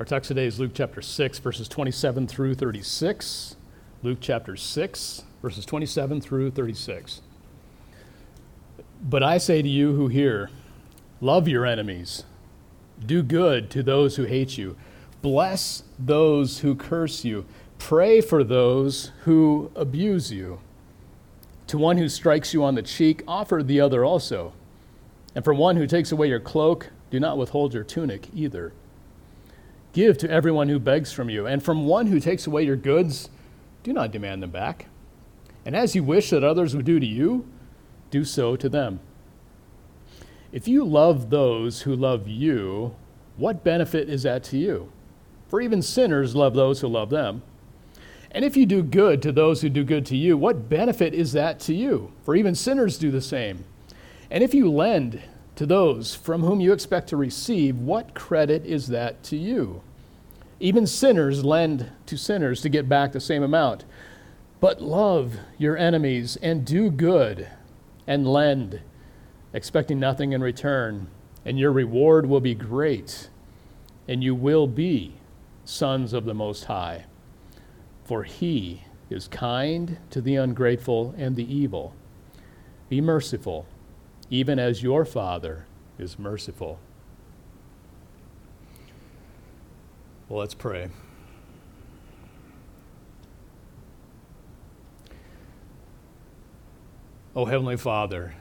Our text today is Luke chapter 6, verses 27 through 36. Luke chapter 6, verses 27 through 36. But I say to you who hear, love your enemies, do good to those who hate you, bless those who curse you, pray for those who abuse you. To one who strikes you on the cheek, offer the other also. And from one who takes away your cloak, do not withhold your tunic either. Give to everyone who begs from you, and from one who takes away your goods, do not demand them back. And as you wish that others would do to you, do so to them. If you love those who love you, what benefit is that to you? For even sinners love those who love them. And if you do good to those who do good to you, what benefit is that to you? For even sinners do the same. And if you lend to those from whom you expect to receive, what credit is that to you? Even sinners lend to sinners to get back the same amount. But love your enemies and do good and lend, expecting nothing in return, and your reward will be great, and you will be sons of the Most High. For he is kind to the ungrateful and the evil. Be merciful, even as your Father is merciful. Well, let's pray. Oh, Heavenly Father,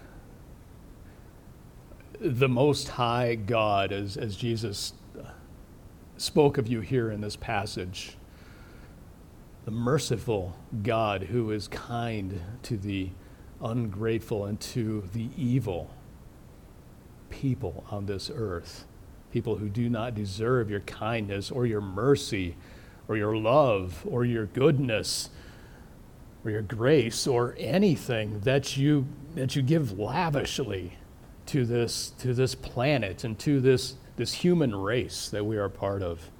the Most High God, as Jesus spoke of you here in this passage, the merciful God who is kind to the ungrateful and to the evil people on this earth, people who do not deserve your kindness or your mercy or your love or your goodness or your grace or anything that you give lavishly to this planet and to this human race that we are part of.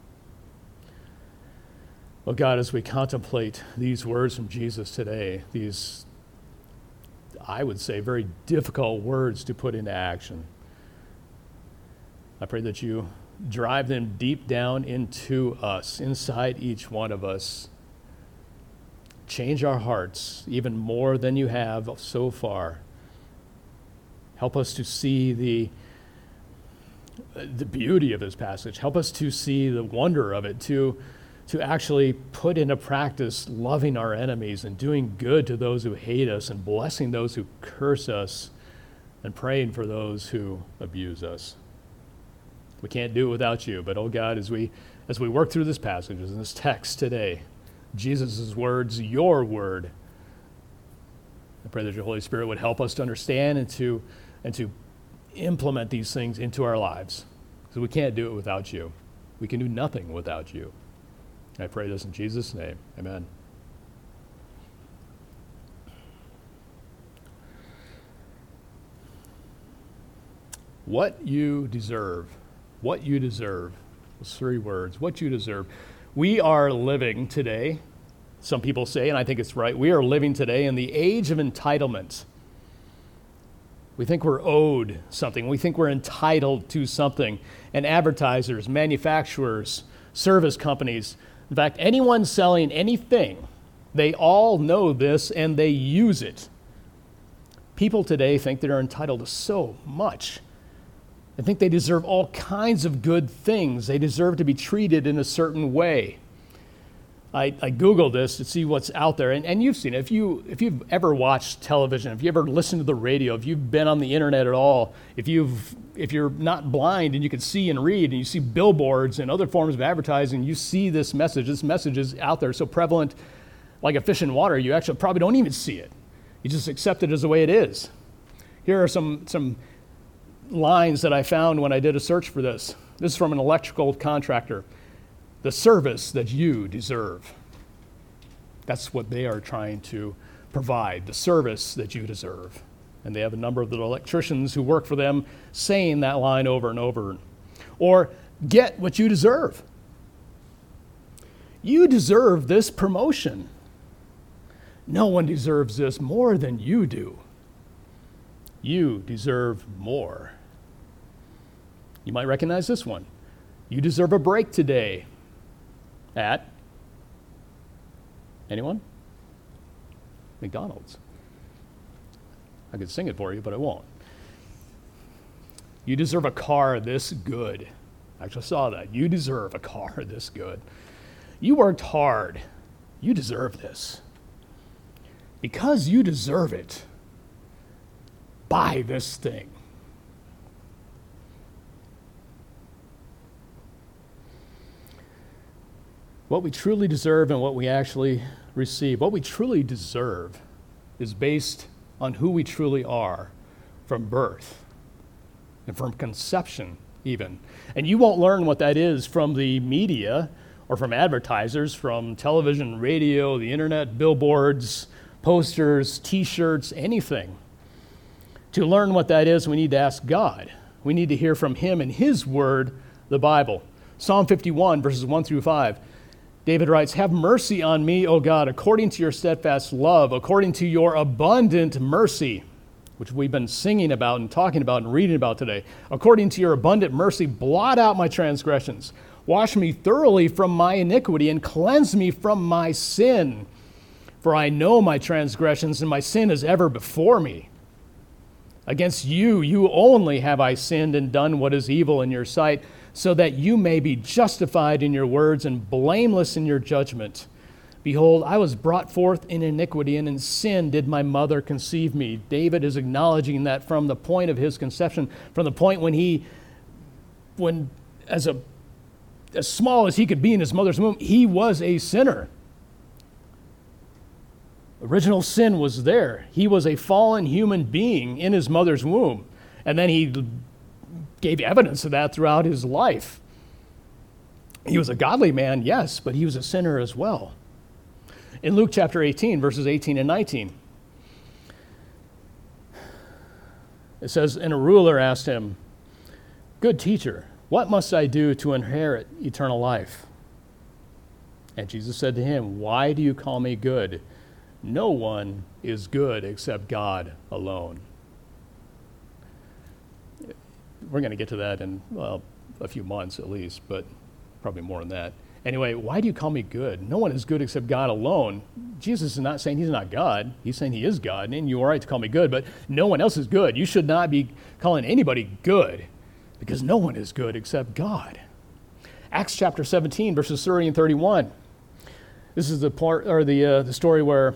Well, God, as we contemplate these words from Jesus today, these, I would say, very difficult words to put into action, I pray that you drive them deep down into us, inside each one of us. Change our hearts even more than you have so far. Help us to see the beauty of this passage. Help us to see the wonder of it, to actually put into practice loving our enemies and doing good to those who hate us and blessing those who curse us and praying for those who abuse us. We can't do it without you, but oh God, as we work through this passage, in this text today, Jesus' words, your word, I pray that your Holy Spirit would help us to understand and to implement these things into our lives, because we can't do it without you. We can do nothing without you. I pray this in Jesus' name. Amen. What you deserve. What you deserve. Those three words. What you deserve. We are living today, some people say, and I think it's right, we are living today in the age of entitlement. We think we're owed something. We think we're entitled to something. And advertisers, manufacturers, service companies, in fact, anyone selling anything, they all know this and they use it. People today think they're entitled to so much. They think they deserve all kinds of good things. They deserve to be treated in a certain way. I Googled this to see what's out there, and you've seen it. If you've ever watched television, if you ever listened to the radio, if you've been on the internet at all, if you're not blind and you can see and read and you see billboards and other forms of advertising, you see this message. This message is out there so prevalent, like a fish in water, you actually probably don't even see it. You just accept it as the way it is. Here are some lines that I found when I did a search for this. This is from an electrical contractor. The service that you deserve. That's what they are trying to provide, the service that you deserve. And they have a number of the electricians who work for them saying that line over and over. Or, get what you deserve. You deserve this promotion. No one deserves this more than you do. You deserve more. You might recognize this one. You deserve a break today. at, anyone? McDonald's. I could sing it for you, but I won't. You deserve a car this good. I actually saw that. You deserve a car this good. You worked hard. You deserve this. Because you deserve it, buy this thing. What we truly deserve and what we actually receive, what we truly deserve is based on who we truly are from birth and from conception even. And you won't learn what that is from the media or from advertisers, from television, radio, the internet, billboards, posters, t-shirts, anything. To learn what that is, we need to ask God. We need to hear from him and his word, the Bible. Psalm 51, verses 1 through 5. David writes, "Have mercy on me, O God, according to your steadfast love, according to your abundant mercy," which we've been singing about and talking about and reading about today. "According to your abundant mercy, blot out my transgressions. Wash me thoroughly from my iniquity and cleanse me from my sin. For I know my transgressions and my sin is ever before me. Against you, you only have I sinned and done what is evil in your sight, so that you may be justified in your words and blameless in your judgment. Behold, I was brought forth in iniquity, and in sin did my mother conceive me." David is acknowledging that from the point of his conception, from the point when as small as he could be in his mother's womb, he was a sinner. Original sin was there. He was a fallen human being in his mother's womb. And then he gave evidence of that throughout his life. He was a godly man, yes, but he was a sinner as well. In Luke chapter 18, verses 18 and 19, it says, "And a ruler asked him, 'Good teacher, what must I do to inherit eternal life?' And Jesus said to him, 'Why do you call me good? No one is good except God alone.'" We're going to get to that in, a few months at least, but probably more than that. Anyway, why do you call me good? No one is good except God alone. Jesus is not saying he's not God. He's saying he is God, and you are right to call me good, but no one else is good. You should not be calling anybody good, because no one is good except God. Acts chapter 17, verses 30 and 31. This is the part, or the story where,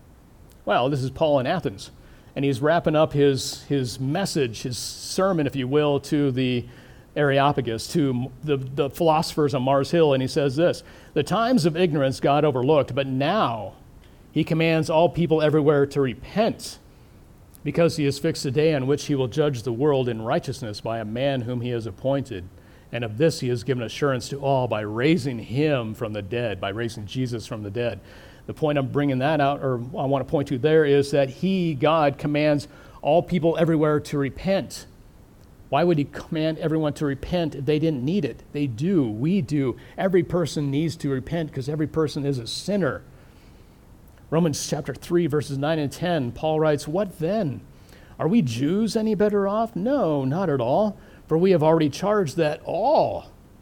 this is Paul in Athens, and he's wrapping up his message, his sermon, if you will, to the Areopagus, to the philosophers on Mars Hill, and he says this: "The times of ignorance God overlooked, but now he commands all people everywhere to repent, because he has fixed a day on which he will judge the world in righteousness by a man whom he has appointed. And of this he has given assurance to all by raising him from the dead," by raising Jesus from the dead. The point I'm bringing that out, or I want to point to there, is that he, God, commands all people everywhere to repent. Why would he command everyone to repent if they didn't need it? They do. We do. Every person needs to repent because every person is a sinner. Romans chapter 3, verses 9 and 10, Paul writes, "What then? Are we Jews any better off? No, not at all. For we have already charged that all,"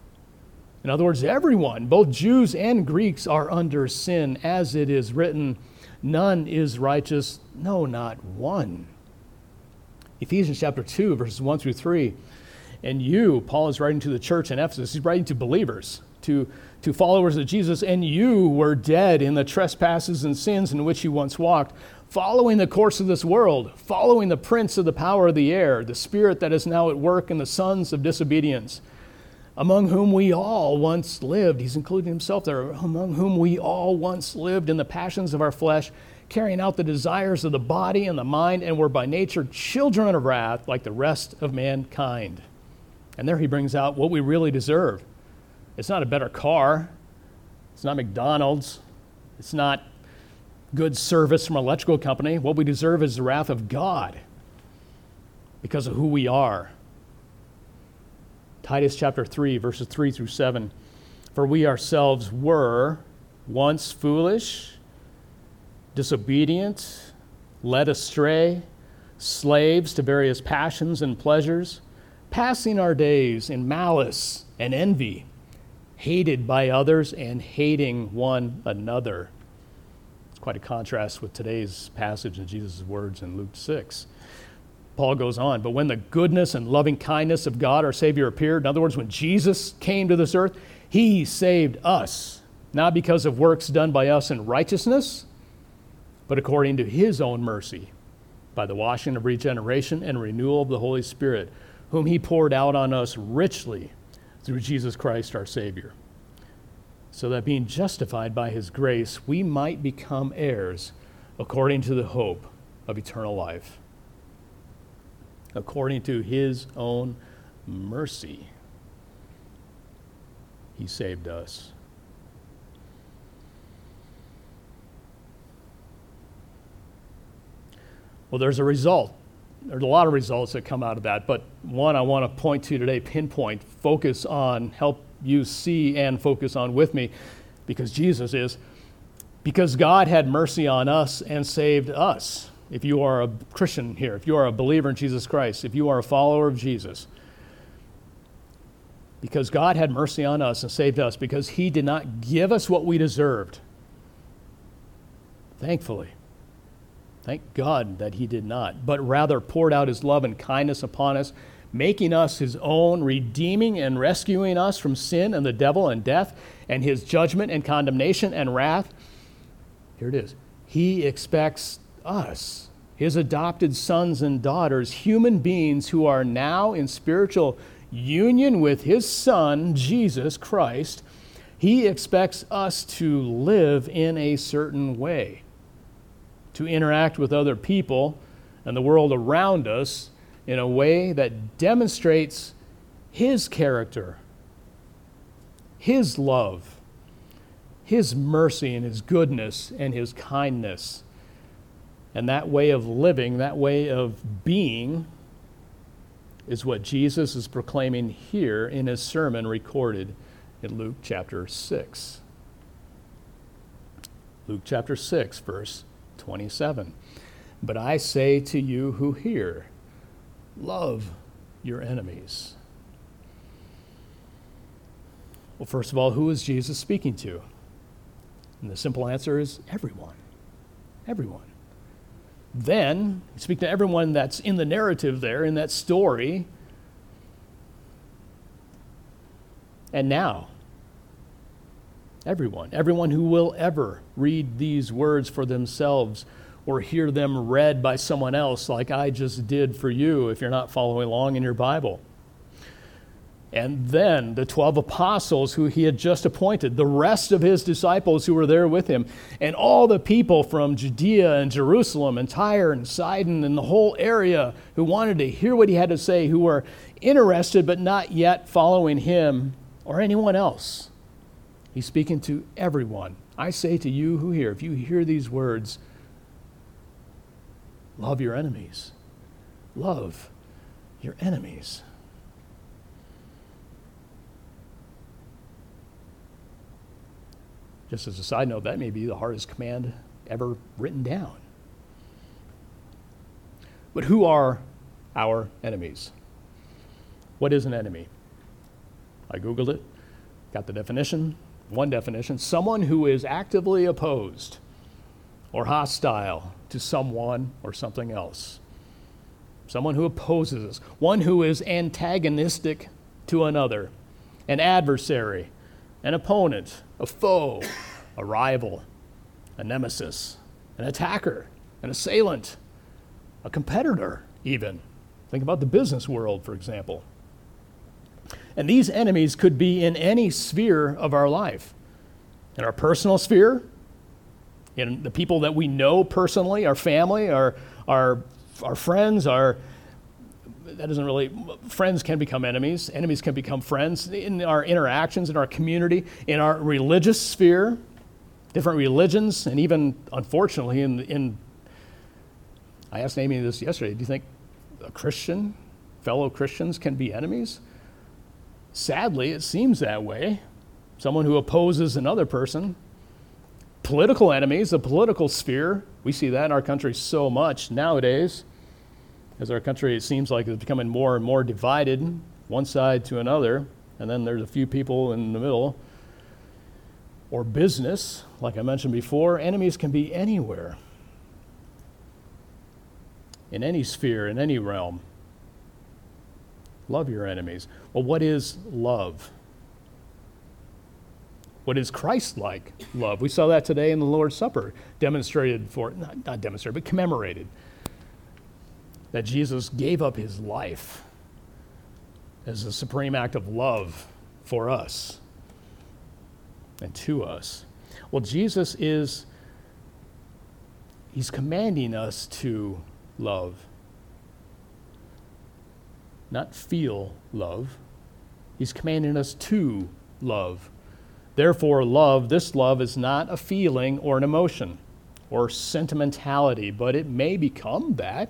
in other words, everyone, both Jews and Greeks, "are under sin, as it is written, none is righteous, no, not one." Ephesians chapter 2, verses 1 through 3. "And you," Paul is writing to the church in Ephesus, he's writing to believers, to followers of Jesus, "and you were dead in the trespasses and sins in which you once walked, following the course of this world, following the prince of the power of the air, the spirit that is now at work in the sons of disobedience, among whom we all once lived." He's including himself there. "Among whom we all once lived in the passions of our flesh, carrying out the desires of the body and the mind, and were by nature children of wrath like the rest of mankind." And there he brings out what we really deserve. It's not a better car. It's not McDonald's. It's not good service from an electrical company. What we deserve is the wrath of God because of who we are. Titus chapter 3, verses 3 through 7. "For we ourselves were once foolish, disobedient, led astray, slaves to various passions and pleasures, passing our days in malice and envy, hated by others and hating one another. It's quite a contrast with today's passage in Jesus' words in Luke 6. Paul goes on, but when the goodness and loving kindness of God our Savior appeared, in other words, when Jesus came to this earth, he saved us, not because of works done by us in righteousness, but according to his own mercy, by the washing of regeneration and renewal of the Holy Spirit, whom he poured out on us richly through Jesus Christ our Savior, so that being justified by his grace, we might become heirs according to the hope of eternal life. According to his own mercy, he saved us. Well, there's a result. There's a lot of results that come out of that, but one I want to point to today, pinpoint, focus on, help you see and focus on with me, because God had mercy on us and saved us. If you are a Christian here, if you are a believer in Jesus Christ, if you are a follower of Jesus, because God had mercy on us and saved us, because he did not give us what we deserved. Thankfully. Thank God that he did not, but rather poured out his love and kindness upon us, making us his own, redeeming and rescuing us from sin and the devil and death and his judgment and condemnation and wrath. Here it is. He expects us, his adopted sons and daughters, human beings who are now in spiritual union with his Son, Jesus Christ. He expects us to live in a certain way, to interact with other people and the world around us in a way that demonstrates his character, his love, his mercy and his goodness and his kindness. And that way of living, that way of being, is what Jesus is proclaiming here in his sermon recorded in Luke chapter 6. Luke chapter 6, verse 27. But I say to you who hear, love your enemies. Well, first of all, who is Jesus speaking to? And the simple answer is everyone. Everyone. Then, speak to everyone that's in the narrative there, in that story. And now, everyone who will ever read these words for themselves or hear them read by someone else like I just did for you if you're not following along in your Bible. And then the 12 apostles who he had just appointed, the rest of his disciples who were there with him, and all the people from Judea and Jerusalem and Tyre and Sidon and the whole area who wanted to hear what he had to say, who were interested but not yet following him or anyone else. He's speaking to everyone. I say to you who hear, if you hear these words, love your enemies. Love your enemies. Just as a side note, that may be the hardest command ever written down. But who are our enemies? What is an enemy? I Googled it, got the definition. One definition: someone who is actively opposed or hostile to someone or something else. Someone who opposes us. One who is antagonistic to another. An adversary, an opponent, a foe, a rival, a nemesis, an attacker, an assailant, a competitor even. Think about the business world, for example. And these enemies could be in any sphere of our life. In our personal sphere, in the people that we know personally, our family, our friends, friends can become enemies. Enemies can become friends. In our interactions, in our community, in our religious sphere, different religions, and even, unfortunately, I asked Amy this yesterday, do you think fellow Christians can be enemies? Sadly, it seems that way. Someone who opposes another person. Political enemies, the political sphere, we see that in our country so much nowadays. As our country, it seems like, is becoming more and more divided, one side to another. and then there's a few people in the middle. Or business, like I mentioned before, enemies can be anywhere, in any sphere, in any realm. Love your enemies. Well, what is love? What is Christ-like love? We saw that today in the Lord's Supper, demonstrated not demonstrated, but commemorated. That Jesus gave up his life as a supreme act of love for us and to us. Well, Jesus he's commanding us to love. Not feel love. He's commanding us to love. Therefore, this love is not a feeling or an emotion or sentimentality, but it may become that.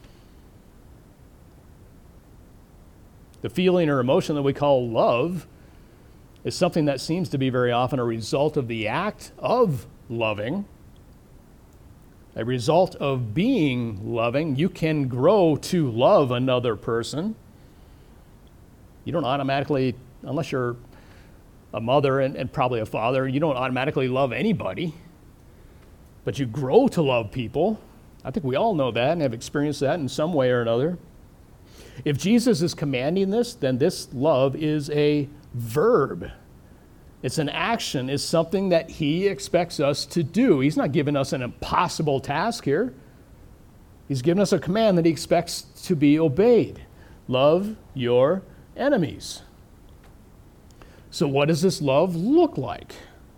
The feeling or emotion that we call love is something that seems to be very often a result of the act of loving, a result of being loving. You can grow to love another person. You don't automatically, unless you're a mother and probably a father, you don't automatically love anybody, but you grow to love people. I think we all know that and have experienced that in some way or another. If Jesus is commanding this, then this love is a verb. It's an action. It's something that he expects us to do. He's not giving us an impossible task here. He's given us a command that he expects to be obeyed. Love your enemies. So what does this love look like?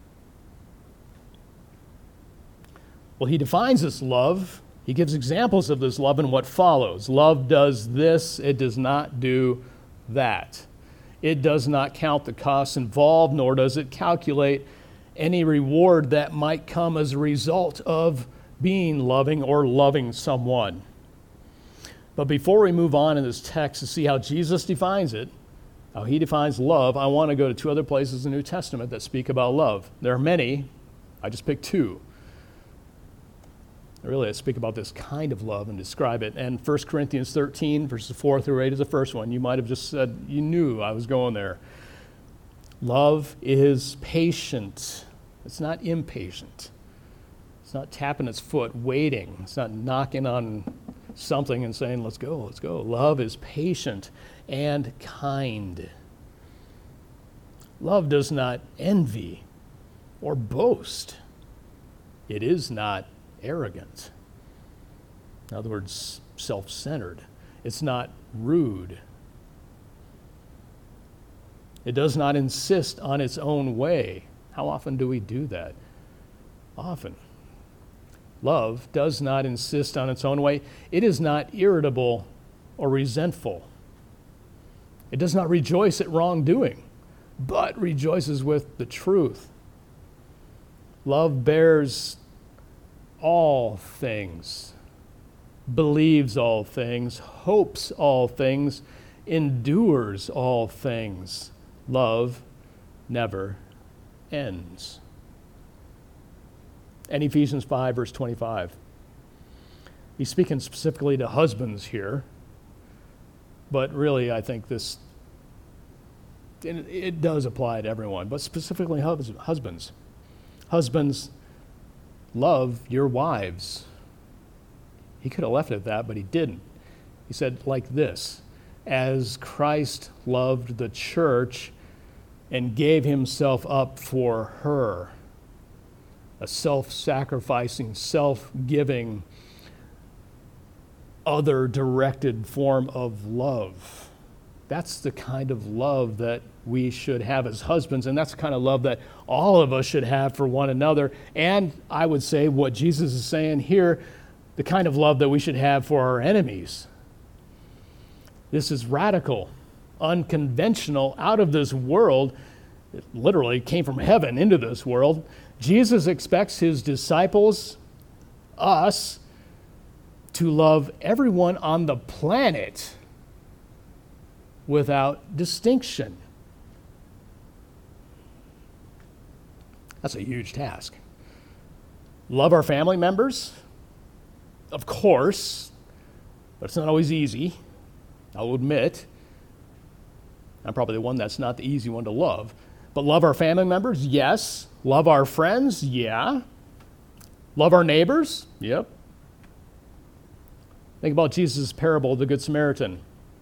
Well, he defines this love. He gives examples of this love in what follows. Love does this, it does not do that. It does not count the costs involved, nor does it calculate any reward that might come as a result of being loving or loving someone. But before we move on in this text to see how Jesus defines it, how he defines love, I want to go to two other places in the New Testament that speak about love. There are many. I just picked two. Really, I speak about this kind of love and describe it. And 1 Corinthians 13, verses 4 through 8 is the first one. You might have just said, you knew I was going there. Love is patient. It's not impatient. It's not tapping its foot, waiting. It's not knocking on something and saying, let's go, let's go. Love is patient and kind. Love does not envy or boast. It is not arrogant. In other words, self-centered. It's not rude. It does not insist on its own way. How often do we do that? Often. Love does not insist on its own way. It is not irritable or resentful. It does not rejoice at wrongdoing, but rejoices with the truth. Love bears all things, believes all things, hopes all things, endures all things. Love never ends. And Ephesians 5, verse 25. He's speaking specifically to husbands here, but really I think it does apply to everyone, but specifically husbands. Husbands, love your wives. He could have left it at that, but he didn't. He said like this, as Christ loved the church and gave himself up for her. A self-sacrificing, self-giving, other-directed form of love. That's the kind of love that we should have as husbands, and that's the kind of love that all of us should have for one another. And I would say what Jesus is saying here, the kind of love that we should have for our enemies. This is radical, unconventional, out of this world. It literally came from heaven into this world. Jesus expects his disciples, us, to love everyone on the planet without distinction. That's a huge task. Love our family members? Of course, but it's not always easy, I'll admit. I'm probably the one that's not the easy one to love. But love our family members? Yes. Love our friends? Yeah. Love our neighbors? Yep. Think about Jesus' parable of the Good Samaritan.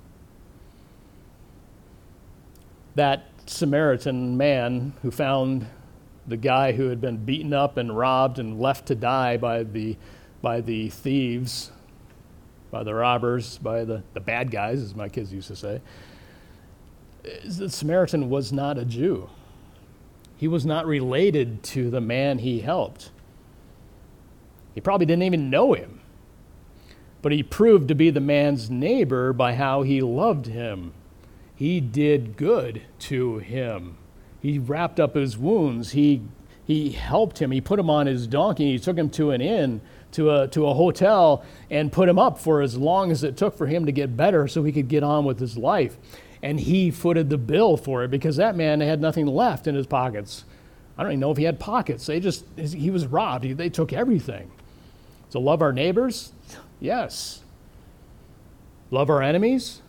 That Samaritan man who found the guy who had been beaten up and robbed and left to die by the thieves, by the robbers, by the bad guys, as my kids used to say. The Samaritan was not a Jew. He was not related to the man he helped. He probably didn't even know him. But he proved to be the man's neighbor by how he loved him. He did good to him. He wrapped up his wounds. He helped him. He put him on his donkey. He took him to an inn, to a hotel, and put him up for as long as it took for him to get better so he could get on with his life. And he footed the bill for it because that man had nothing left in his pockets. I don't even know if he had pockets. He was robbed. They took everything. So love our neighbors? Yes. Love our enemies?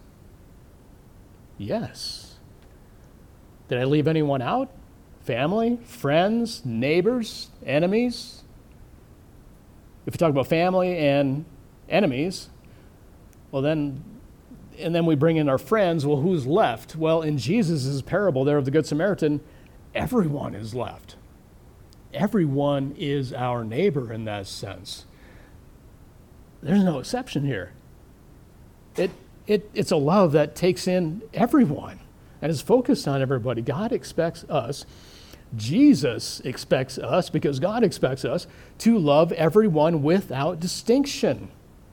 Yes. Did I leave anyone out? Family, friends, neighbors, enemies? If we talk about family and enemies, well then we bring in our friends. Well, who's left? Well, in Jesus' parable there of the Good Samaritan, everyone is left. Everyone is our neighbor in that sense. There's no exception here. It's a love that takes in everyone and is focused on everybody. God expects us, Jesus expects us, because God expects us to love everyone without distinction.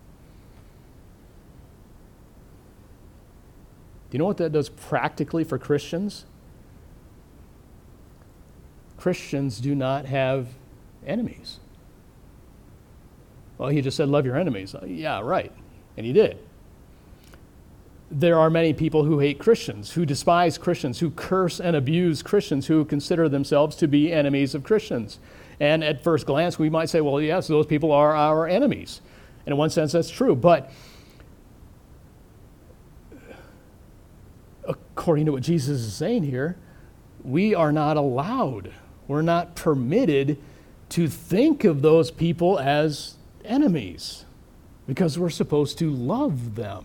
Do you know what that does practically for Christians? Christians do not have enemies. Well, he just said, love your enemies. Yeah, right. And he did. There are many people who hate Christians, who despise Christians, who curse and abuse Christians, who consider themselves to be enemies of Christians. And at first glance, we might say, well, yes, those people are our enemies. And in one sense, that's true. But according to what Jesus is saying here, we are not allowed, we're not permitted to think of those people as enemies because we're supposed to love them.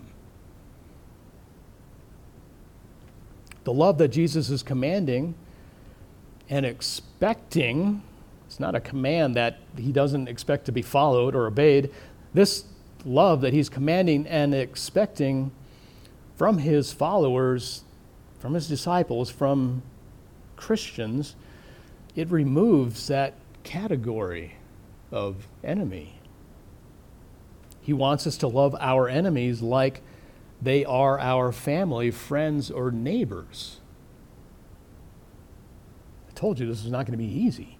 The love that Jesus is commanding and expecting, it's not a command that he doesn't expect to be followed or obeyed. This love that he's commanding and expecting from his followers, from his disciples, from Christians, it removes that category of enemy. He wants us to love our enemies like they are our family, friends, or neighbors. I told you this is not going to be easy.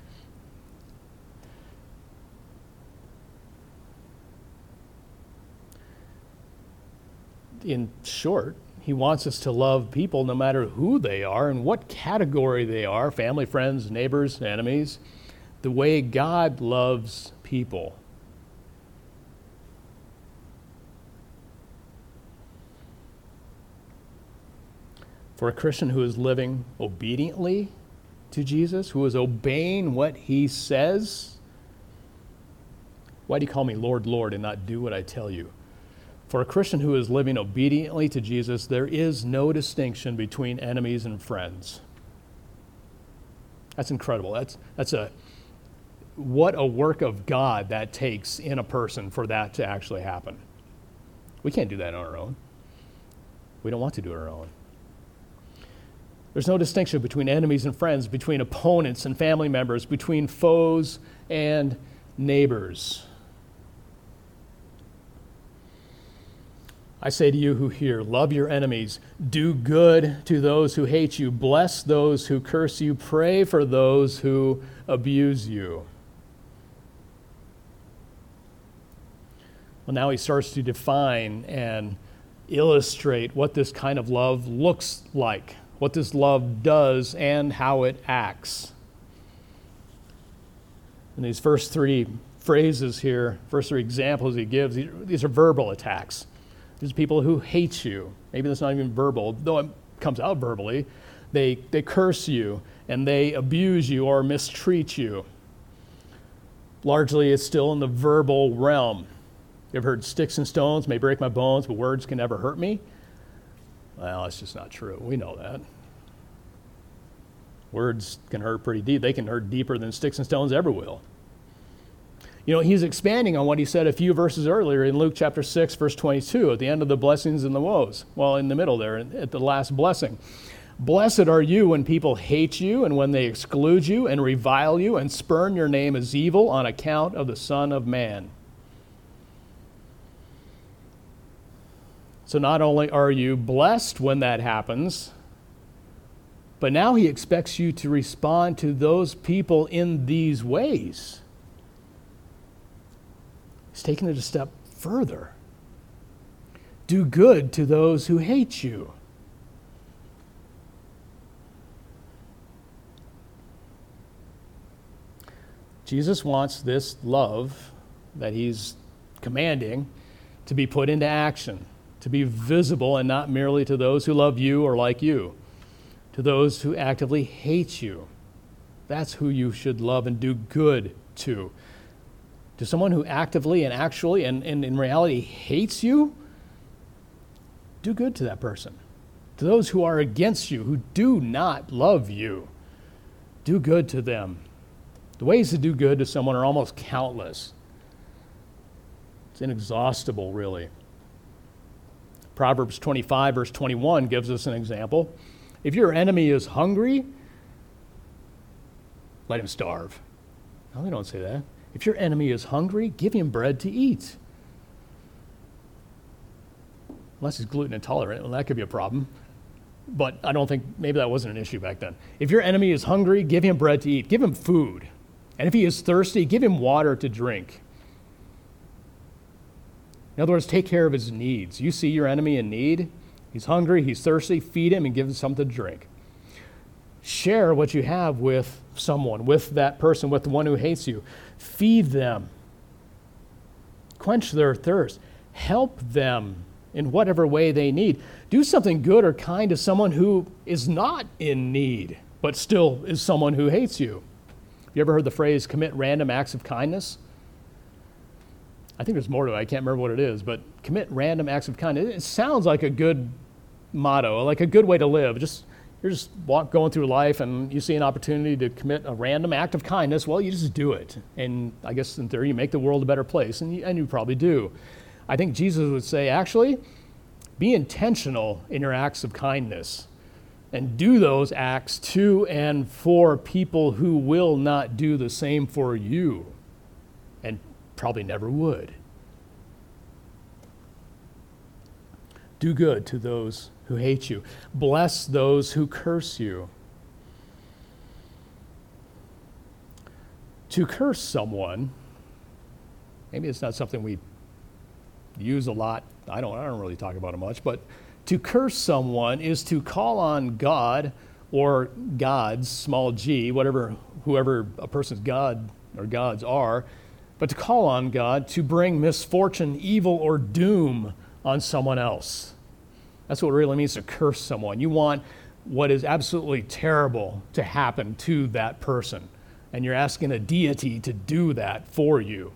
In short, he wants us to love people no matter who they are and what category they are, family, friends, neighbors, enemies, the way God loves people. For a Christian who is living obediently to Jesus, who is obeying what he says, why do you call me Lord, Lord, and not do what I tell you? For a Christian who is living obediently to Jesus, there is no distinction between enemies and friends. That's incredible. What a work of God that takes in a person for that to actually happen. We can't do that on our own. We don't want to do it on our own. There's no distinction between enemies and friends, between opponents and family members, between foes and neighbors. I say to you who hear, love your enemies, do good to those who hate you, bless those who curse you, pray for those who abuse you. Well, now he starts to define and illustrate what this kind of love looks like, what this love does, and how it acts. In these first three phrases here, first three examples he gives, these are verbal attacks. These are people who hate you. Maybe that's not even verbal, though comes out verbally. They curse you, and they abuse you or mistreat you. Largely, it's still in the verbal realm. You ever heard sticks and stones may break my bones, but words can never hurt me? Well, that's just not true. We know that. Words can hurt pretty deep. They can hurt deeper than sticks and stones ever will. You know, he's expanding on what he said a few verses earlier in Luke chapter 6, verse 22, at the end of the blessings and the woes. Well, in the middle there, at the last blessing. Blessed are you when people hate you and when they exclude you and revile you and spurn your name as evil on account of the Son of Man. So not only are you blessed when that happens, but now he expects you to respond to those people in these ways. He's taking it a step further. Do good to those who hate you. Jesus wants this love that he's commanding to be put into action, to be visible and not merely to those who love you or like you, to those who actively hate you. That's who you should love and do good to. To someone who actively and actually and in reality hates you, do good to that person. To those who are against you, who do not love you, do good to them. The ways to do good to someone are almost countless. It's inexhaustible, really. Proverbs 25, verse 21 gives us an example. If your enemy is hungry, let him starve. No, they don't say that. If your enemy is hungry, give him bread to eat. Unless he's gluten intolerant, well, that could be a problem. But I don't think, maybe that wasn't an issue back then. If your enemy is hungry, give him bread to eat. Give him food. And if he is thirsty, give him water to drink. In other words, take care of his needs. You see your enemy in need. He's hungry, he's thirsty, feed him and give him something to drink. Share what you have with someone, with that person, with the one who hates you. Feed them. Quench their thirst. Help them in whatever way they need. Do something good or kind to someone who is not in need, but still is someone who hates you. You ever heard the phrase, commit random acts of kindness? I think there's more to it. I can't remember what it is, but commit random acts of kindness. It sounds like a good motto, like a good way to live. You're just going through life and you see an opportunity to commit a random act of kindness. Well, you just do it. And I guess in theory, you make the world a better place, and you probably do. I think Jesus would say, actually, be intentional in your acts of kindness and do those acts to and for people who will not do the same for you and probably never would. Do good to those who hate you. Bless those who curse you. To curse someone, maybe it's not something we use a lot. I don't really talk about it much, but to curse someone is to call on God or gods, small g, whoever a person's god or gods are, but to call on God to bring misfortune, evil, or doom on someone else. That's what it really means to curse someone. You want what is absolutely terrible to happen to that person, and you're asking a deity to do that for you.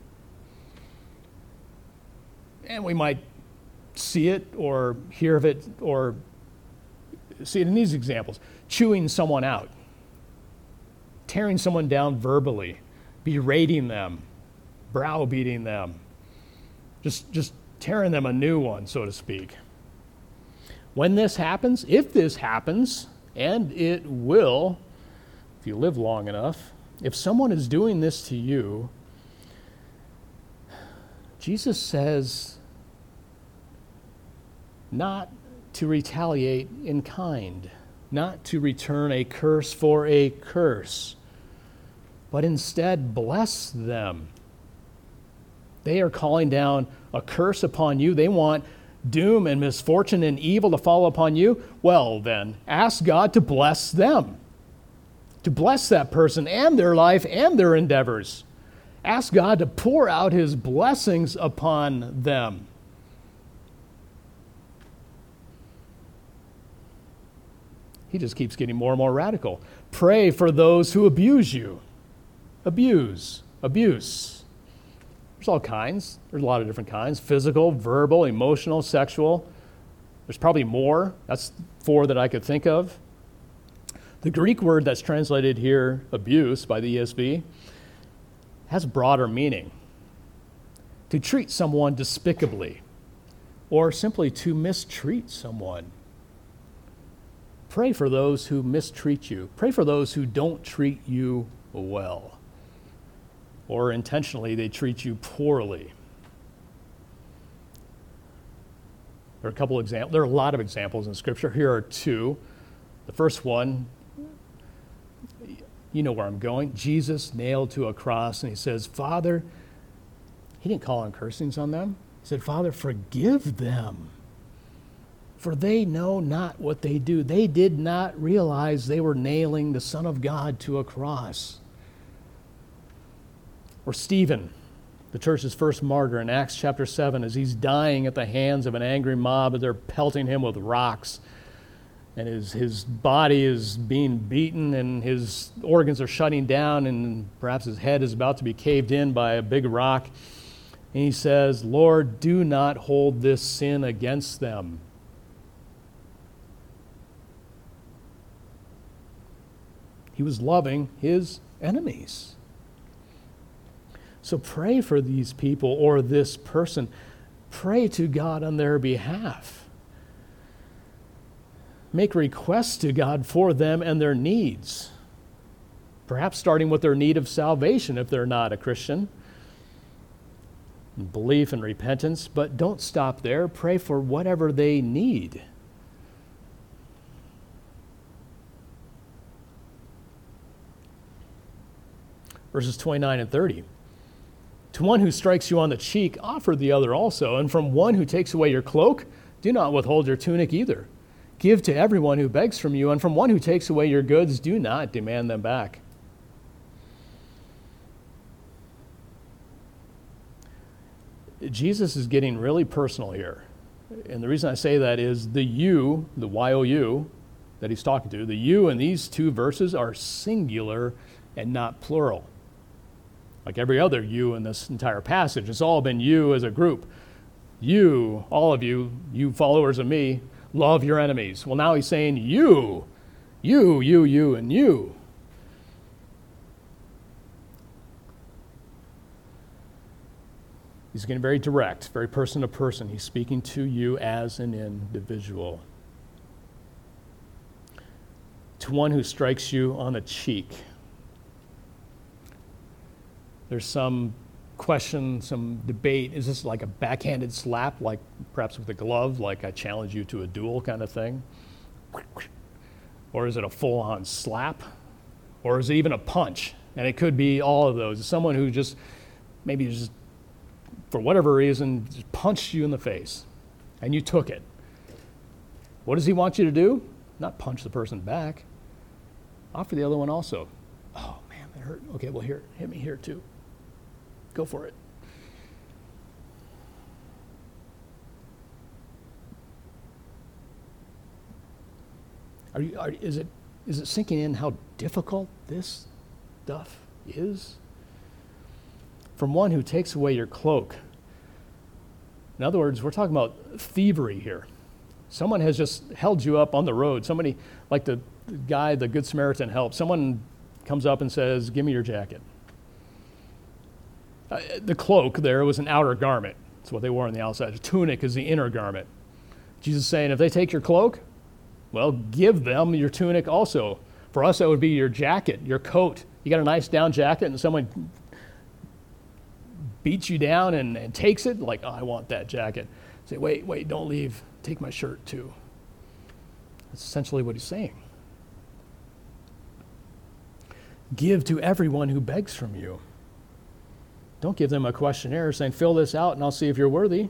And we might see it or hear of it or see it in these examples. Chewing someone out, tearing someone down verbally, berating them, browbeating them, just tearing them a new one, so to speak. When this happens, if this happens, and it will, if you live long enough, if someone is doing this to you, Jesus says not to retaliate in kind, not to return a curse for a curse, but instead bless them. They are calling down a curse upon you. They want doom and misfortune and evil to fall upon you. Well, then, ask God to bless them, to bless that person and their life and their endeavors. Ask God to pour out his blessings upon them. He just keeps getting more and more radical. Pray for those who abuse you. Abuse. There's all kinds. There's a lot of different kinds. Physical, verbal, emotional, sexual. There's probably more. That's 4 that I could think of. The Greek word that's translated here, abuse, by the ESV, has broader meaning. To treat someone despicably, or simply to mistreat someone. Pray for those who mistreat you. Pray for those who don't treat you well, or intentionally they treat you poorly. There are a lot of examples in Scripture. Here are 2. The first one, you know where I'm going. Jesus nailed to a cross, and he says, Father, he didn't call on cursings on them. He said, Father, forgive them, for they know not what they do. They did not realize they were nailing the Son of God to a cross. Or Stephen, the church's first martyr, in Acts chapter 7, as he's dying at the hands of an angry mob, and they're pelting him with rocks, and his body is being beaten, and his organs are shutting down, and perhaps his head is about to be caved in by a big rock. And he says, Lord, do not hold this sin against them. He was loving his enemies. So pray for these people or this person. Pray to God on their behalf. Make requests to God for them and their needs. Perhaps starting with their need of salvation if they're not a Christian. Belief and repentance, but don't stop there. Pray for whatever they need. Verses 29 and 30. To one who strikes you on the cheek, offer the other also, and from one who takes away your cloak, do not withhold your tunic either. Give to everyone who begs from you, and from one who takes away your goods, do not demand them back. Jesus is getting really personal here. And the reason I say that is the you, the Y-O-U, that he's talking to, the you in these 2 verses are singular and not plural. Like every other you in this entire passage, it's all been you as a group. You, all of you, you followers of me, love your enemies. Well, now he's saying you, and you. He's getting very direct, very person to person. He's speaking to you as an individual. To one who strikes you on the cheek. There's some question, some debate. Is this like a backhanded slap, like perhaps with a glove, like I challenge you to a duel kind of thing? Or is it a full-on slap? Or is it even a punch? And it could be all of those. Someone who just, maybe just for whatever reason, just punched you in the face, and you took it. What does he want you to do? Not punch the person back. Offer the other one also. Oh, man, that hurt. Okay, well, here, hit me here too. Go for it. Is it sinking in how difficult this stuff is? From one who takes away your cloak. In other words, we're talking about thievery here. Someone has just held you up on the road. Somebody, like the guy the Good Samaritan helped, someone comes up and says, give me your jacket. The cloak there was an outer garment. It's what they wore on the outside. The tunic is the inner garment. Jesus is saying, if they take your cloak, well, give them your tunic also. For us, that would be your jacket, your coat. You got a nice down jacket and someone beats you down and takes it, like, oh, I want that jacket. Say, wait, don't leave. Take my shirt too. That's essentially what he's saying. Give to everyone who begs from you. Don't give them a questionnaire saying, fill this out and I'll see if you're worthy.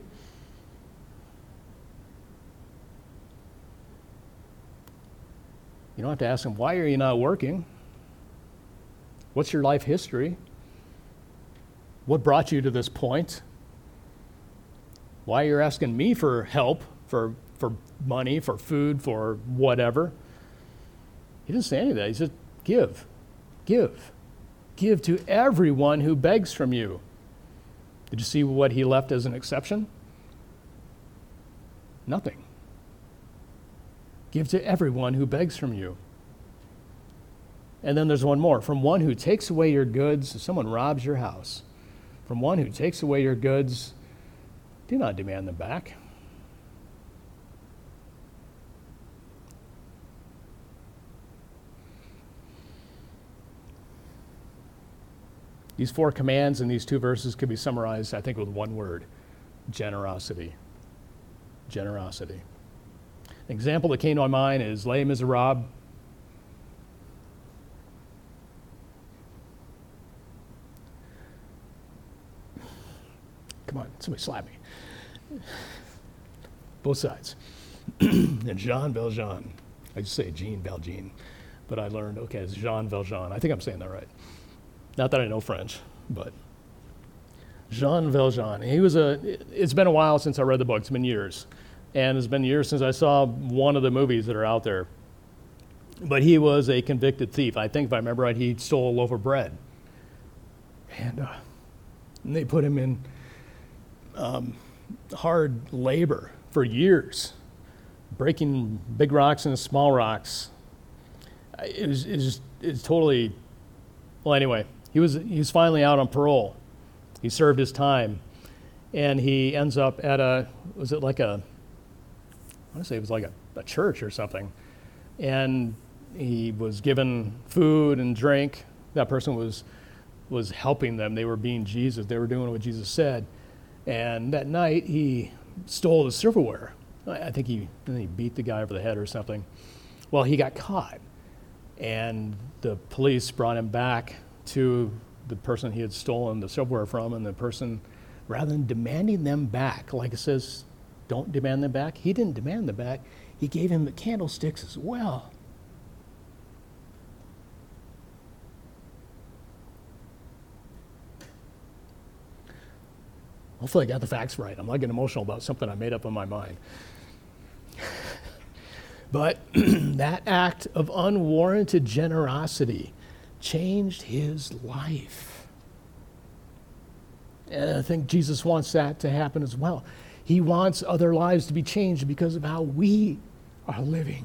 You don't have to ask them, why are you not working? What's your life history? What brought you to this point? Why you're asking me for help, for money, for food, for whatever? He didn't say any of that. He said, give, give, give to everyone who begs from you. Did you see what he left as an exception? Nothing. Give to everyone who begs from you. And then there's one more. From one who takes away your goods, if someone robs your house, from one who takes away your goods, do not demand them back. These 4 commands in these 2 verses could be summarized, I think, with one word: generosity. Generosity. An example that came to my mind is Les Miserables. Come on, somebody slap me. Both sides. And Jean Valjean. I just say Jean Valjean, but I learned, okay, it's Jean Valjean. I think I'm saying that right. Not that I know French, but Jean Valjean. It's been a while since I read the book. It's been years. And it's been years since I saw one of the movies that are out there. But he was a convicted thief. I think, if I remember right, he stole a loaf of bread. And they put him in hard labor for years, breaking big rocks into small rocks. It's totally, well, anyway, he was finally out on parole. He served his time, and he ends up at I want to say it was like a church or something, and he was given food and drink. That person was helping them. They were being Jesus. They were doing what Jesus said. And that night, he stole the silverware. I think he beat the guy over the head or something. Well, he got caught, and the police brought him back to the person he had stolen the silverware from, and the person, rather than demanding them back, like it says, don't demand them back, he didn't demand them back. He gave him the candlesticks as well. Hopefully I got the facts right. I'm not getting emotional about something I made up in my mind. But that act of unwarranted generosity changed his life. And I think Jesus wants that to happen as well. He wants other lives to be changed because of how we are living.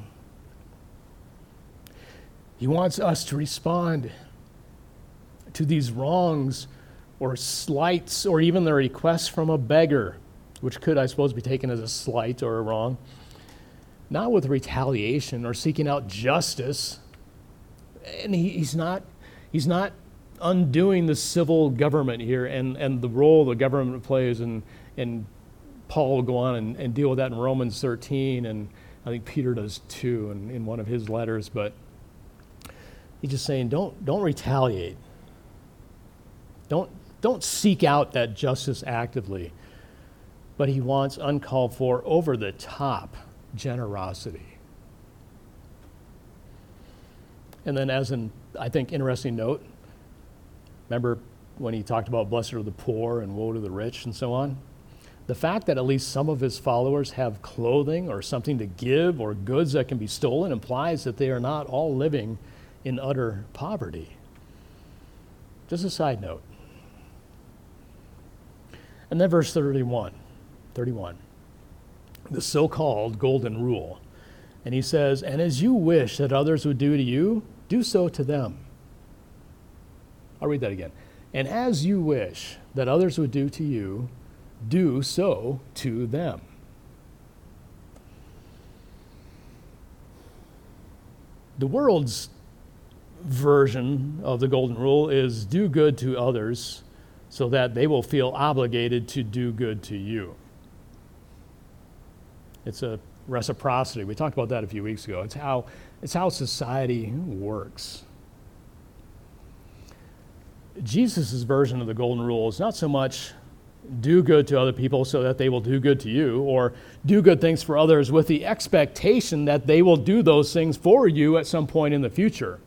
He wants us to respond to these wrongs or slights, or even the request from a beggar, which could, I suppose, be taken as a slight or a wrong, not with retaliation or seeking out justice. And he's not undoing the civil government here and the role the government plays, and Paul will go on and deal with that in Romans 13, and I think Peter does too in one of his letters. But he's just saying, don't retaliate. Don't seek out that justice actively. But he wants uncalled for, over-the-top generosity. And then, as an, I think, interesting note, remember when he talked about blessed are the poor and woe to the rich and so on? The fact that at least some of his followers have clothing or something to give or goods that can be stolen implies that they are not all living in utter poverty. Just a side note. And then verse 31, the so-called golden rule. And he says, and as you wish that others would do to you, do so to them. I'll read that again. And as you wish that others would do to you, do so to them. The world's version of the golden rule is do good to others so that they will feel obligated to do good to you. It's a reciprocity. We talked about that a few weeks ago. It's how society works. Jesus' version of the golden rule is not so much do good to other people so that they will do good to you, or do good things for others with the expectation that they will do those things for you at some point in the future.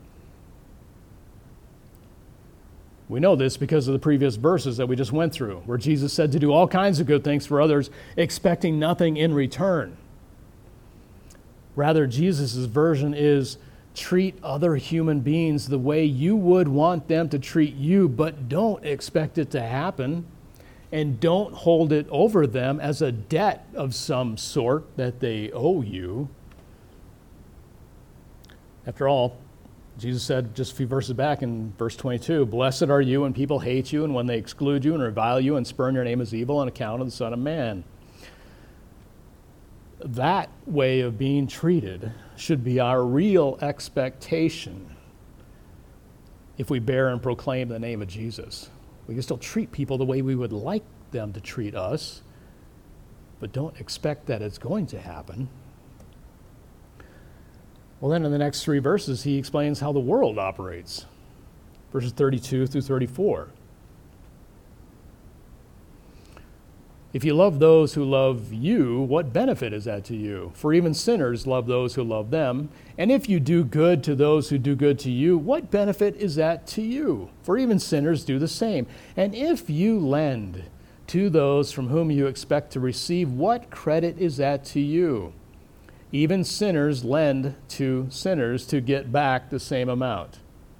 We know this because of the previous verses that we just went through, where Jesus said to do all kinds of good things for others, expecting nothing in return. Rather, Jesus' version is treat other human beings the way you would want them to treat you, but don't expect it to happen. And don't hold it over them as a debt of some sort that they owe you. After all, Jesus said just a few verses back in verse 22, "Blessed are you when people hate you and when they exclude you and revile you and spurn your name as evil on account of the Son of Man." That way of being treated should be our real expectation if we bear and proclaim the name of Jesus. We can still treat people the way we would like them to treat us, but don't expect that it's going to happen. Well, then in the next 3 verses, he explains how the world operates. Verses 32 through 34. "If you love those who love you, what benefit is that to you? For even sinners love those who love them. And if you do good to those who do good to you, what benefit is that to you? For even sinners do the same. And if you lend to those from whom you expect to receive, what credit is that to you? Even sinners lend to sinners to get back the same amount."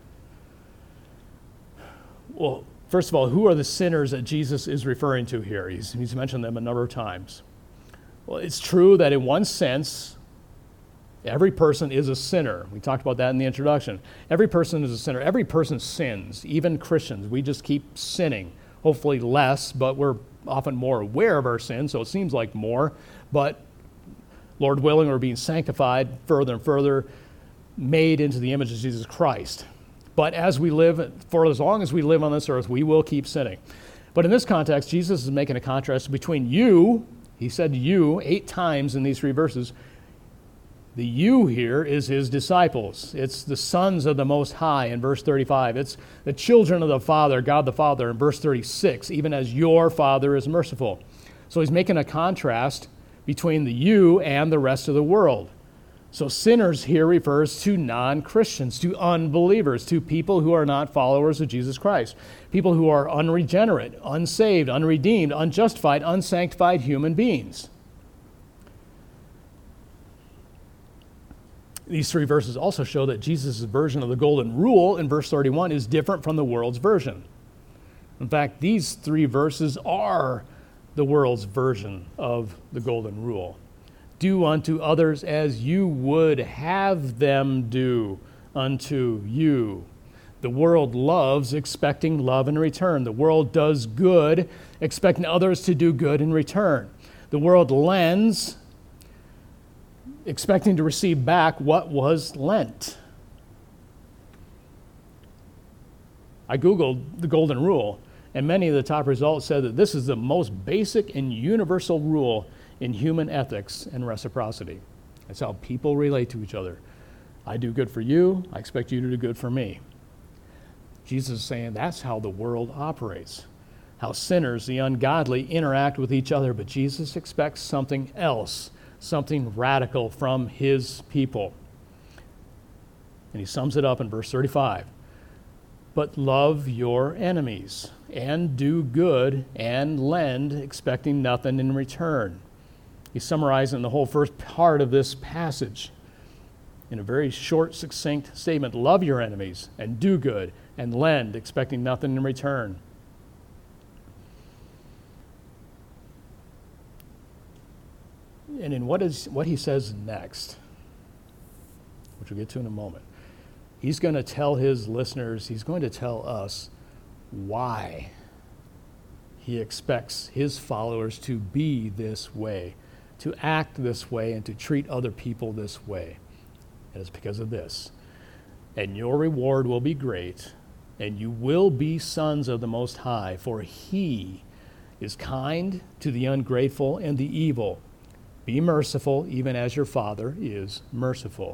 Well, first of all, who are the sinners that Jesus is referring to here? He's mentioned them a number of times. Well, it's true that in one sense, every person is a sinner. We talked about that in the introduction. Every person is a sinner. Every person sins, even Christians. We just keep sinning. Hopefully less, but we're often more aware of our sin, so it seems like more. But Lord willing, we're being sanctified further and further, made into the image of Jesus Christ. But as we live, for as long as we live on this earth, we will keep sinning. But in this context, Jesus is making a contrast between you. He said you 8 times in these 3 verses. The you here is his disciples. It's the sons of the Most High in verse 35. It's the children of the Father, God the Father, in verse 36, even as your Father is merciful. So he's making a contrast between the you and the rest of the world. So sinners here refers to non-Christians, to unbelievers, to people who are not followers of Jesus Christ, people who are unregenerate, unsaved, unredeemed, unjustified, unsanctified human beings. These 3 verses also show that Jesus' version of the golden rule in verse 31 is different from the world's version. In fact, these 3 verses are the world's version of the golden rule. Do unto others as you would have them do unto you. The world loves expecting love in return. The world does good, expecting others to do good in return. The world lends, expecting to receive back what was lent. I Googled the golden rule, and many of the top results said that this is the most basic and universal rule in human ethics and reciprocity. That's how people relate to each other. I do good for you, I expect you to do good for me. Jesus is saying that's how the world operates, how sinners, the ungodly, interact with each other, but Jesus expects something else, something radical from his people. And he sums it up in verse 35. But love your enemies, and do good, and lend, expecting nothing in return. He's summarizing the whole first part of this passage in a very short, succinct statement. Love your enemies, and do good, and lend, expecting nothing in return. And in what he says next, which we'll get to in a moment, he's going to tell his listeners, he's going to tell us why he expects his followers to be this way, to act this way, and to treat other people this way. And it's because of this. And your reward will be great, and you will be sons of the Most High, for he is kind to the ungrateful and the evil. Be merciful, even as your Father is merciful.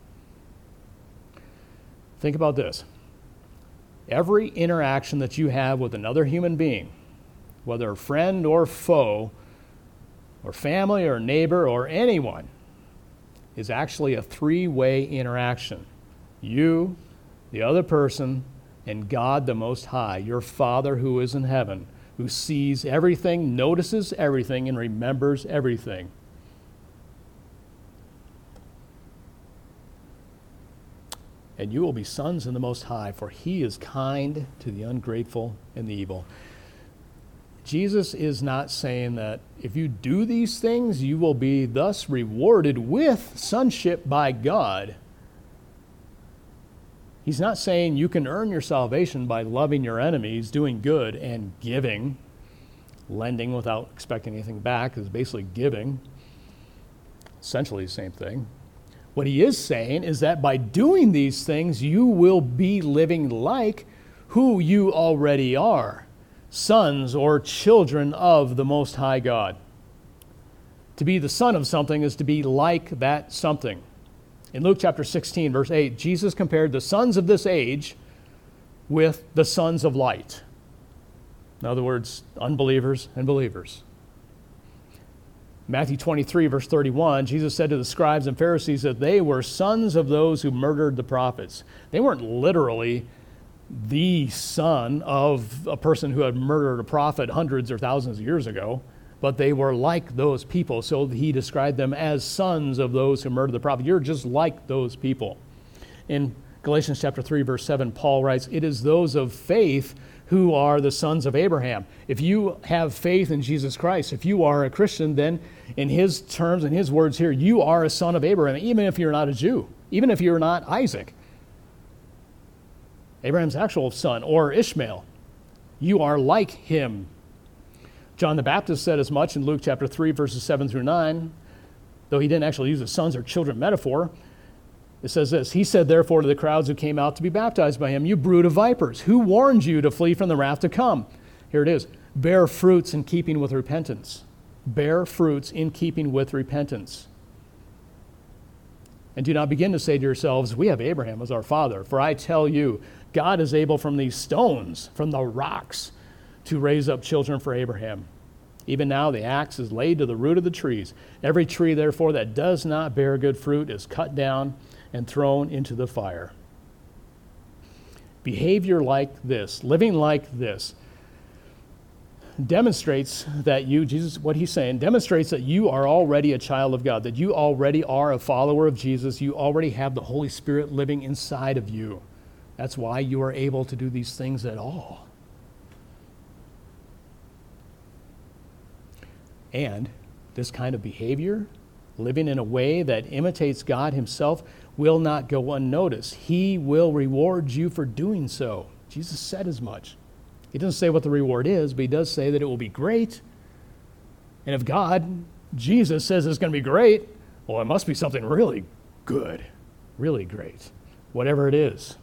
Think about this. Every interaction that you have with another human being, whether a friend or foe, or family or neighbor or anyone, is actually a 3-way interaction. You, the other person, and God the Most High, your Father who is in heaven, who sees everything, notices everything, and remembers everything. and you will be sons of the Most High, for he is kind to the ungrateful and the evil. Jesus is not saying that if you do these things, you will be thus rewarded with sonship by God. He's not saying you can earn your salvation by loving your enemies, doing good, and giving. Lending without expecting anything back is basically giving. Essentially the same thing. What he is saying is that by doing these things, you will be living like who you already are, sons or children of the Most High God. To be the son of something is to be like that something. In Luke chapter 16, verse 8, Jesus compared the sons of this age with the sons of light. In other words, unbelievers and believers. Matthew 23, verse 31, Jesus said to the scribes and Pharisees that they were sons of those who murdered the prophets. They weren't literally the son of a person who had murdered a prophet hundreds or thousands of years ago, but they were like those people. So he described them as sons of those who murdered the prophet. You're just like those people. In Galatians chapter 3, verse 7, Paul writes, "It is those of faith who are the sons of Abraham." If you have faith in Jesus Christ, if you are a Christian, then in his terms, in his words here, you are a son of Abraham, even if you're not a Jew, even if you're not Isaac, Abraham's actual son, or Ishmael. You are like him. John the Baptist said as much in Luke chapter 3, verses 7 through 9, though he didn't actually use a sons or children metaphor. It says this, "He said therefore to the crowds who came out to be baptized by him, 'You brood of vipers, who warned you to flee from the wrath to come?'" Here it is, "Bear fruits in keeping with repentance." Bear fruits in keeping with repentance. "And do not begin to say to yourselves, 'We have Abraham as our father.' For I tell you, God is able from these stones, from the rocks, to raise up children for Abraham. Even now the axe is laid to the root of the trees. Every tree, therefore, that does not bear good fruit is cut down and thrown into the fire." Behavior like this, living like this, demonstrates that you, Jesus, what he's saying, demonstrates that you are already a child of God, that you already are a follower of Jesus. You already have the Holy Spirit living inside of you. That's why you are able to do these things at all. And this kind of behavior, living in a way that imitates God himself, will not go unnoticed. He will reward you for doing so. Jesus said as much. He doesn't say what the reward is, but he does say that it will be great. And if God, Jesus, says it's going to be great, well, it must be something really good, really great, whatever it is.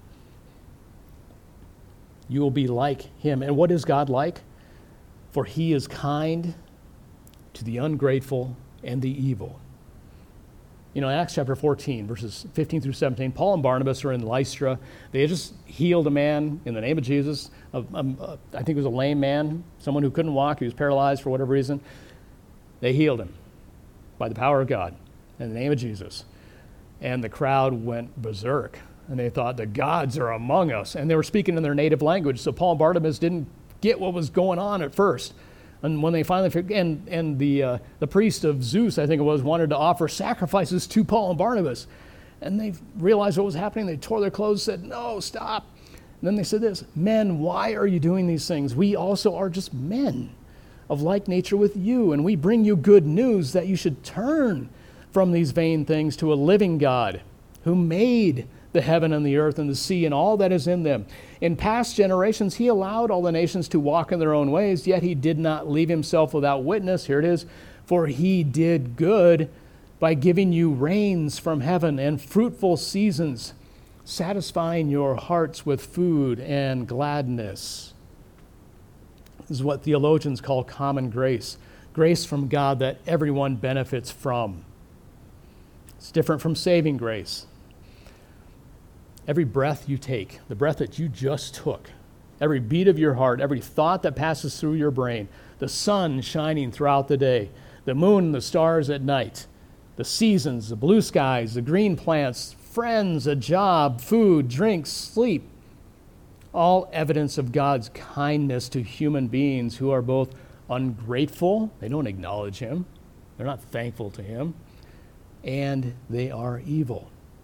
You will be like him. And what is God like? For he is kind to the ungrateful and the evil. You know, in Acts chapter 14, verses 15 through 17, Paul and Barnabas are in Lystra. They had just healed a man in the name of Jesus. I think it was a lame man, someone who couldn't walk. He was paralyzed for whatever reason. They healed him by the power of God in the name of Jesus. And the crowd went berserk. And they thought, the gods are among us. And they were speaking in their native language. So Paul and Barnabas didn't get what was going on at first. And when they finally figured, and the priest of Zeus, I think it was, wanted to offer sacrifices to Paul and Barnabas. And they realized what was happening. They tore their clothes, said, "No, stop." And then they said this, "Men, why are you doing these things? We also are just men of like nature with you. And we bring you good news that you should turn from these vain things to a living God who made the heaven and the earth and the sea and all that is in them. In past generations, he allowed all the nations to walk in their own ways, yet he did not leave himself without witness." Here it is. "For he did good by giving you rains from heaven and fruitful seasons, satisfying your hearts with food and gladness." This is what theologians call common grace. Grace from God that everyone benefits from. It's different from saving grace. Every breath you take, the breath that you just took, every beat of your heart, every thought that passes through your brain, the sun shining throughout the day, the moon and the stars at night, the seasons, the blue skies, the green plants, friends, a job, food, drink, sleep, all evidence of God's kindness to human beings who are both ungrateful, they don't acknowledge him, they're not thankful to him, and they are evil.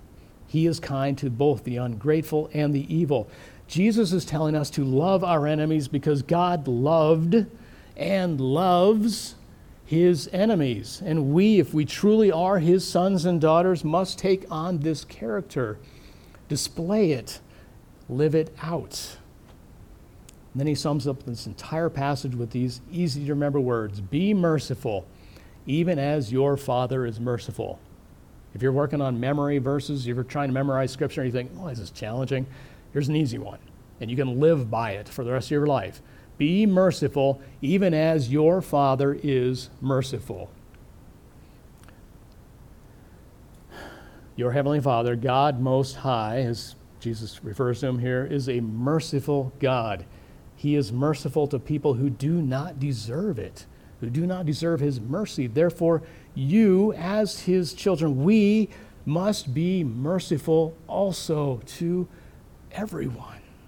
He is kind to both the ungrateful and the evil. Jesus is telling us to love our enemies because God loved and loves his enemies. And we, if we truly are his sons and daughters, must take on this character, display it, live it out. And then he sums up this entire passage with these easy to remember words: be merciful, even as your Father is merciful. If you're working on memory verses, if you're trying to memorize scripture and you think, oh, this is challenging, here's an easy one. And you can live by it for the rest of your life. Be merciful, even as your Father is merciful. Your Heavenly Father, God Most High, as Jesus refers to him here, is a merciful God. He is merciful to people who do not deserve it, who do not deserve his mercy. Therefore, you, as his children, we must be merciful also to everyone.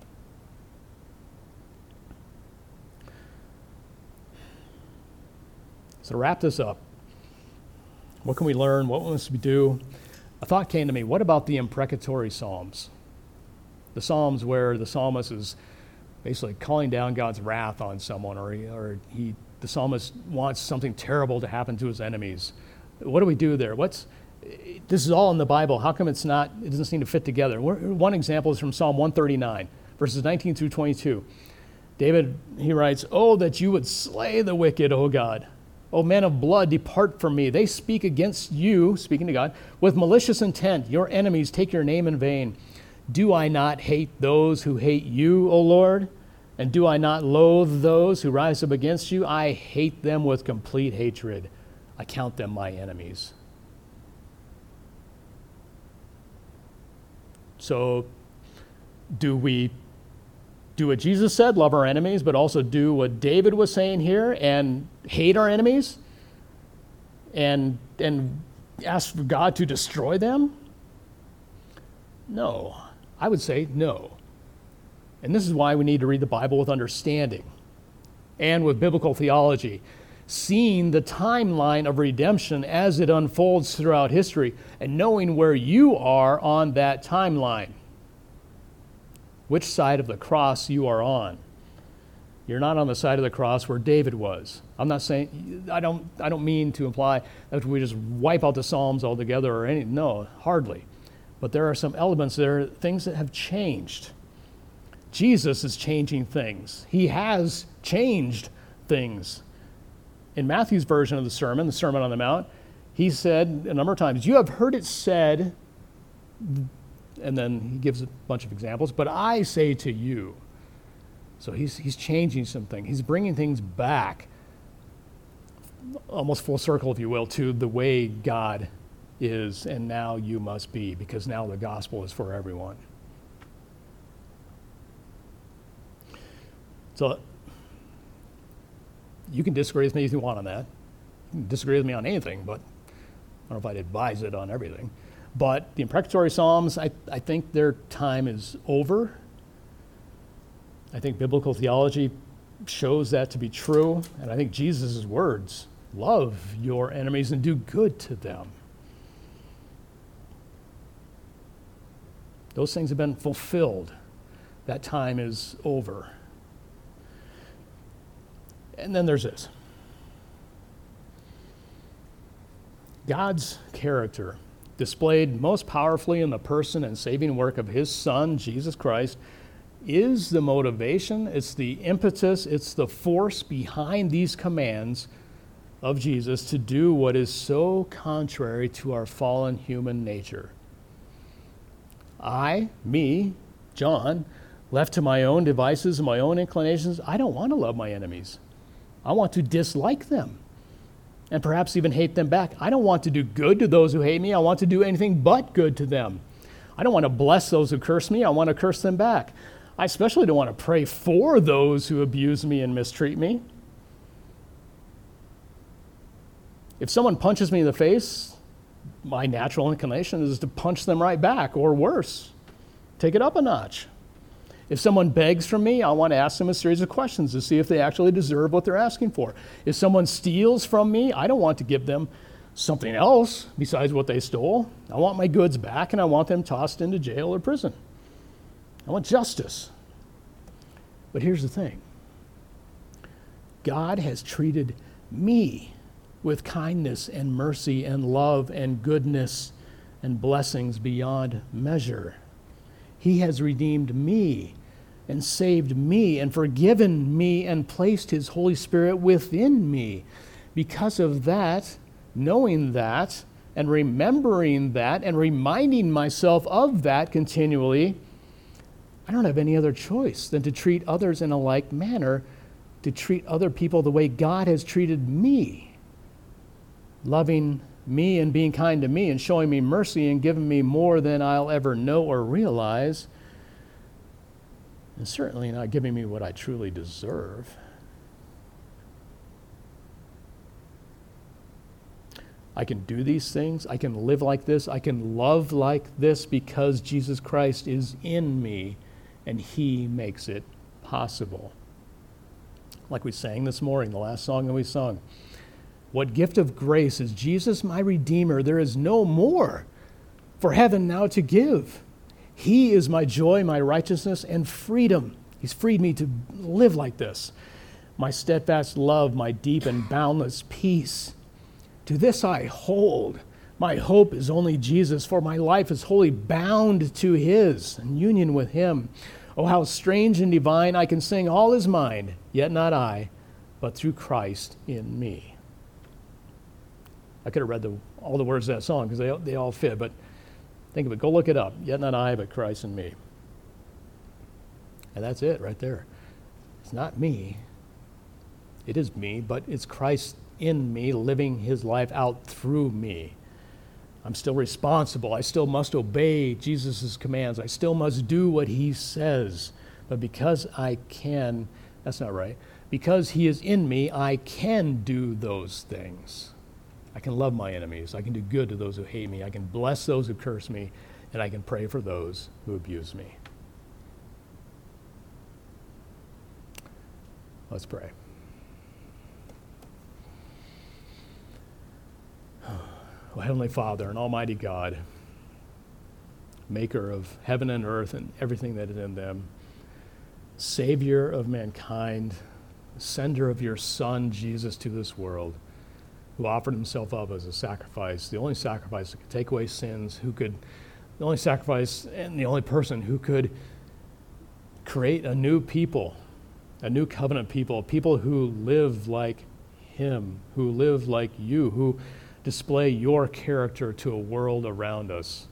So to wrap this up, what can we learn? What must we do? A thought came to me: what about the imprecatory Psalms? The Psalms where the psalmist is basically calling down God's wrath on someone, or the psalmist wants something terrible to happen to his enemies. What do we do there? This is all in the Bible. How come it doesn't seem to fit together? One example is from Psalm 139, verses 19 through 22. David, he writes, "Oh, that you would slay the wicked, O God. O men of blood, depart from me. They speak against you," speaking to God, "with malicious intent. Your enemies take your name in vain. Do I not hate those who hate you, O Lord? And do I not loathe those who rise up against you? I hate them with complete hatred. I count them my enemies." So, do we do what Jesus said, love our enemies, but also do what David was saying here and hate our enemies and ask for God to destroy them? No. I would say no. And this is why we need to read the Bible with understanding and with biblical theology, seeing the timeline of redemption as it unfolds throughout history and knowing where you are on that timeline, which side of the cross you are on. You're not on the side of the cross where David was. I'm not saying, I don't mean to imply that we just wipe out the Psalms altogether or anything. No, hardly. But there are some elements there, things that have changed. Jesus is changing things. He has changed things. In Matthew's version of the Sermon on the Mount, he said a number of times, "You have heard it said," and then he gives a bunch of examples, "but I say to you." So he's changing something. He's bringing things back, almost full circle, if you will, to the way God is, and now you must be, because now the gospel is for everyone. So you can disagree with me if you want on that. You can disagree with me on anything, but I don't know if I'd advise it on everything. But the imprecatory Psalms, I think their time is over. I think biblical theology shows that to be true. And I think Jesus' words, love your enemies and do good to them. Those things have been fulfilled. That time is over. And then there's this. God's character, displayed most powerfully in the person and saving work of his Son, Jesus Christ, is the motivation, it's the impetus, it's the force behind these commands of Jesus to do what is so contrary to our fallen human nature. Me, John, left to my own devices and my own inclinations, I don't want to love my enemies. I want to dislike them and perhaps even hate them back. I don't want to do good to those who hate me. I want to do anything but good to them. I don't want to bless those who curse me. I want to curse them back. I especially don't want to pray for those who abuse me and mistreat me. If someone punches me in the face, my natural inclination is to punch them right back, or worse, take it up a notch. If someone begs from me, I want to ask them a series of questions to see if they actually deserve what they're asking for. If someone steals from me, I don't want to give them something else besides what they stole. I want my goods back, and I want them tossed into jail or prison. I want justice. But here's the thing. God has treated me with kindness and mercy and love and goodness and blessings beyond measure. He has redeemed me and saved me and forgiven me and placed his Holy Spirit within me. Because of that, knowing that and remembering that and reminding myself of that continually, I don't have any other choice than to treat others in a like manner, to treat other people the way God has treated me, loving me and being kind to me and showing me mercy and giving me more than I'll ever know or realize, and certainly not giving me what I truly deserve. I can do these things. I can live like this. I can love like this because Jesus Christ is in me and he makes it possible. Like we sang this morning, the last song that we sung. What gift of grace is Jesus my Redeemer? There is no more for heaven now to give. He is my joy, my righteousness, and freedom. He's freed me to live like this. My steadfast love, my deep and boundless peace. To this I hold. My hope is only Jesus, for my life is wholly bound to his, in union with him. Oh, how strange and divine, I can sing all is mine, yet not I, but through Christ in me. I could have read all the words of that song because they all fit, but think of it. Go look it up. Yet not I, but Christ in me. And that's it right there. It's not me. It is me, but it's Christ in me, living his life out through me. I'm still responsible. I still must obey Jesus' commands. I still must do what he says. But because I can, that's not right. Because he is in me, I can do those things. I can love my enemies. I can do good to those who hate me. I can bless those who curse me. And I can pray for those who abuse me. Let's pray. Oh, Heavenly Father and Almighty God, maker of heaven and earth and everything that is in them, Savior of mankind, sender of your Son, Jesus, to this world, who offered himself up as a sacrifice, the only sacrifice that could take away sins, the only sacrifice and the only person who could create a new people, a new covenant people who live like him, who live like you, who display your character to a world around us,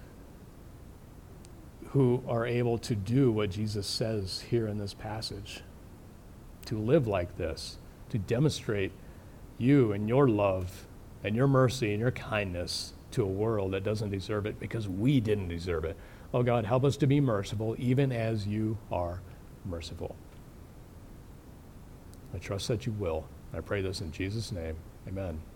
who are able to do what Jesus says here in this passage, to live like this, to demonstrate you and your love and your mercy and your kindness to a world that doesn't deserve it because we didn't deserve it. Oh God, help us to be merciful even as you are merciful. I trust that you will. I pray this in Jesus' name. Amen.